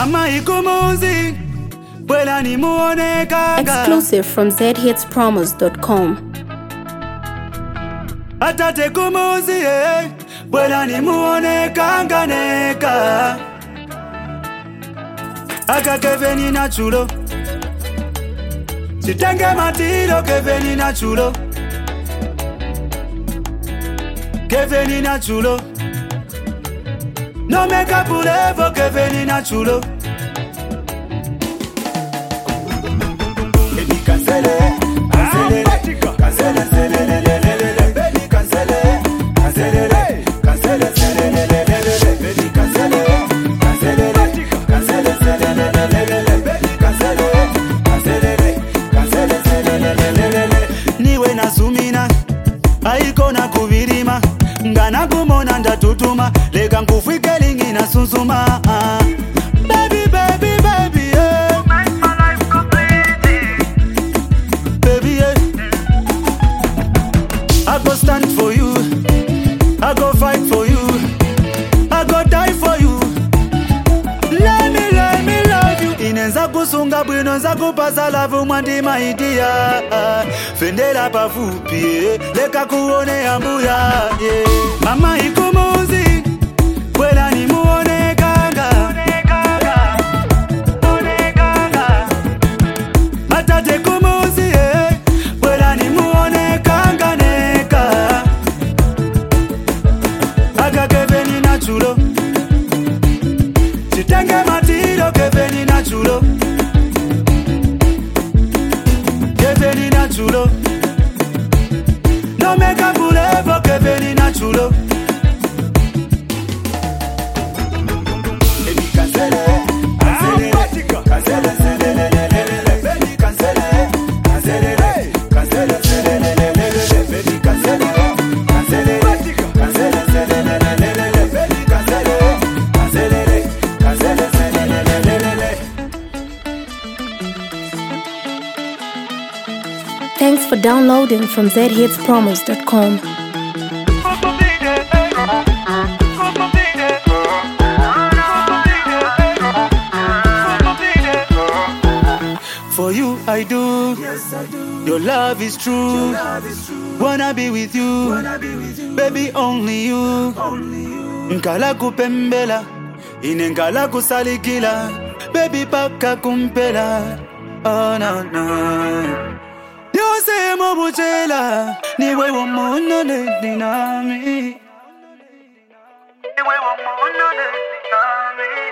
Mama ikumuzi bwela nimuone kanga. Exclusive from zhitspromos.com. Atate kumuzi bwela nimuone kanga neka. Aka Keveni na chulo Chitenge matiro Keveni na chulo Keveni na chulo No make up level Keveni na chulo Baby cancele Cancele Cancele Cancele Baby cancele Cancele Cancele Baby cancele Cancele niwe nasumina aikona kuvirima ngana kumona ndatutuma leka nkufike lingi nasunsuma baby baby baby yeah. Make my life complete. Baby yeah. I go stand for you, I go fight for you, I go die for you. Let me love you. Inenza kusunga bwino nza kupasa lavu mwandima idia. Fendela pafupi leka kuone ambuya Mama ikumuzi bwela ni muone kanga. Atate kumuzi bwela ni muone kanga neka. Aka Keveni na chulo Chitenge matiro Keveni na chulo Keveni na chulo No make up level Keveni na chulo Baby cancele Cancele Cancele Baby cancele Cancele Cancele Baby cancele Cancele Cancele Baby cancele Thanks for downloading from zhitspromos.com. For you I do, yes I do. Your love is true, wanna be with you, baby only you. Nkala kupembela, inengala kusalikila, baby paka kumpela. Oh no no. Yose mobuchela, niwe wamono dinami. Niwe wamono dinami.